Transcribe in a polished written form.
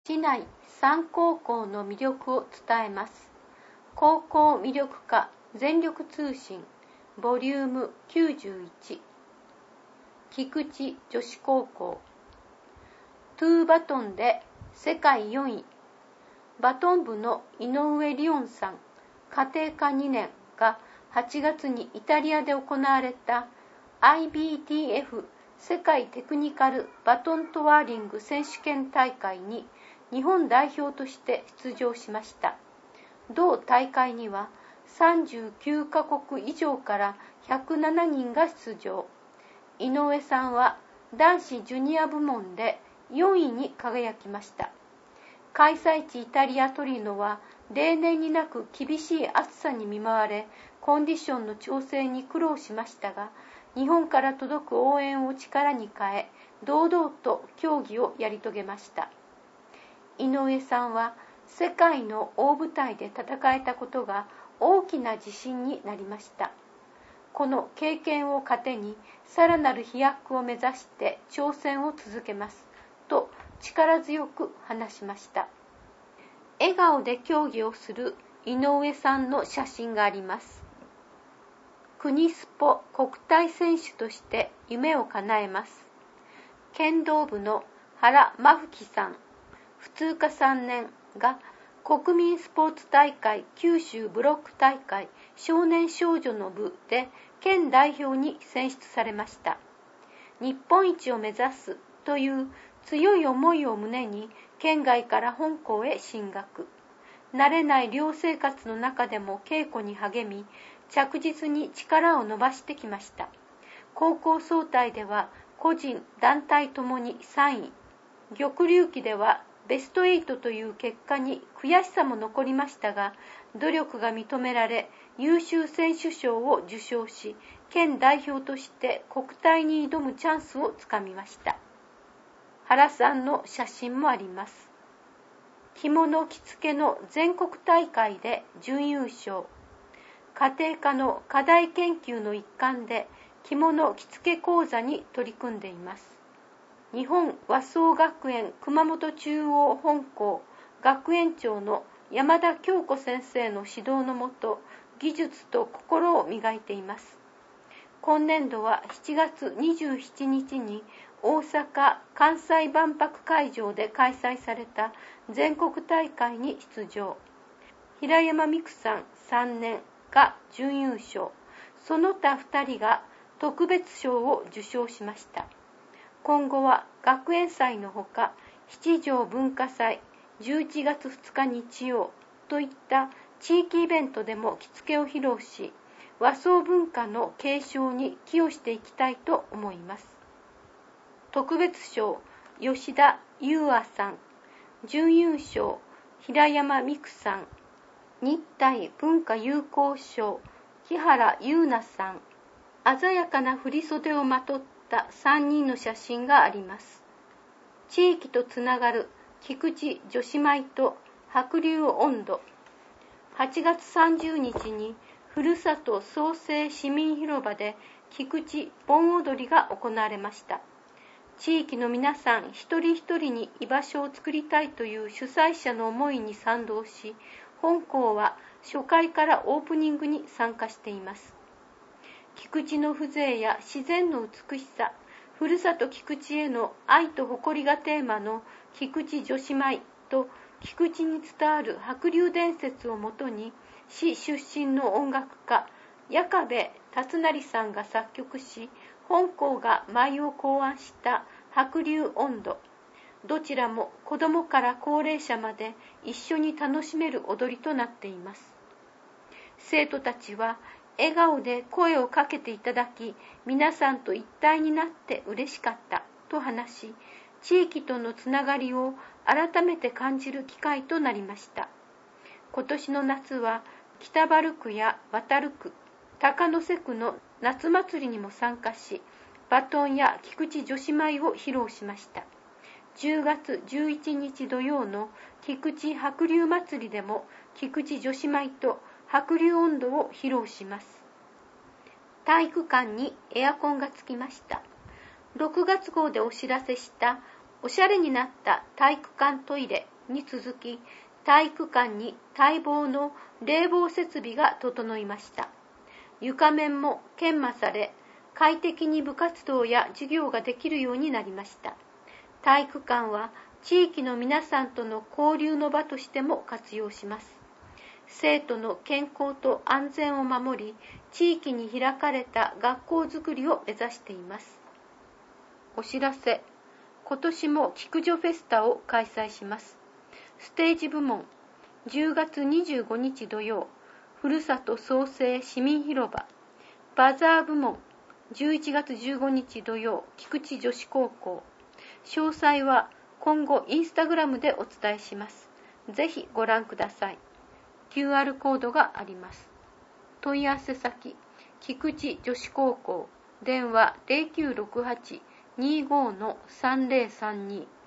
市内3高校の魅力を伝えます。高校魅力課全力通信ボリューム91、菊池女子高校。トゥーバトンで世界4位、バトン部の井上理音さん、家庭科2年が8月にイタリアで行われた IBTF 世界テクニカルバトントワーリング選手権大会に日本代表として出場しました。同大会には39カ国以上から107人が出場。井上さんは男子ジュニア部門で4位に輝きました。開催地イタリア・トリノは例年になく厳しい暑さに見舞われ、コンディションの調整に苦労しましたが、日本から届く応援を力に変え、堂々と競技をやり遂げました。井上さんは世界の大舞台で戦えたことが大きな自信になりました。この経験を糧にさらなる飛躍を目指して挑戦を続けますと力強く話しました。笑顔で競技をする井上さんの写真があります。国スポ国体選手として夢を叶えます。剣道部の原真吹さん、普通科3年が国民スポーツ大会九州ブロック大会少年少女の部で県代表に選出されました。日本一を目指すという強い思いを胸に県外から本校へ進学。慣れない寮生活の中でも稽古に励み、着実に力を伸ばしてきました。高校総体では個人団体ともに3位、玉龍旗ではベスト8という結果に悔しさも残りましたが、努力が認められ優秀選手賞を受賞し、県代表として国体に挑むチャンスをつかみました。原さんの写真もあります。着物着付けの全国大会で準優勝。家庭科の課題研究の一環で着物着付け講座に取り組んでいます。日本和装学園熊本中央本校学園長の山田京子先生の指導のもと、技術と心を磨いています。今年度は7月27日に大阪・関西万博会場で開催された全国大会に出場。平山美空さん3年が準優勝。その他2人が特別賞を受賞しました。今後は学園祭のほか、七条文化祭、11月2日日曜といった地域イベントでも着付けを披露し、和装文化の継承に寄与していきたいと思います。特別賞、吉田優愛さん、準優勝、平山美空さん、日体文化友好賞、木原優奈さん、鮮やかな振袖をまとった3人の写真があります。地域とつながる菊池女子舞と白龍音頭。8月30日にふるさと創生市民広場で菊池盆踊りが行われました。地域の皆さん一人一人に居場所を作りたいという主催者の思いに賛同し、本校は初回からオープニングに参加しています。菊池の風情や自然の美しさ、ふるさと菊池への愛と誇りがテーマの菊池女子舞と菊池に伝わる白龍伝説をもとに、市出身の音楽家矢加部達成さんが作曲し、本校が舞を考案した白龍音頭。どちらも子どもから高齢者まで一緒に楽しめる踊りとなっています。生徒たちは笑顔で声をかけていただき、皆さんと一体になって嬉しかったと話し、地域とのつながりを改めて感じる機会となりました。今年の夏は北原区や渡区、高野瀬区の夏祭りにも参加し、バトンや菊池女子舞を披露しました。10月11日土曜の菊池白龍祭りでも菊池女子舞と白龍音頭を披露します。体育館にエアコンがつきました。6月号でお知らせしたおしゃれになった体育館トイレに続き、体育館に待望の冷房設備が整いました。床面も研磨され、快適に部活動や授業ができるようになりました。体育館は地域の皆さんとの交流の場としても活用します。生徒の健康と安全を守り、地域に開かれた学校づくりを目指しています。お知らせ。今年も菊女フェスタを開催します。ステージ部門、10月25日土曜、ふるさと創生市民広場。バザー部門、11月15日土曜、菊池女子高校。詳細は今後インスタグラムでお伝えします。ぜひご覧ください。QR コードがあります。問い合わせ先、菊池女子高校、電話0968-25-3032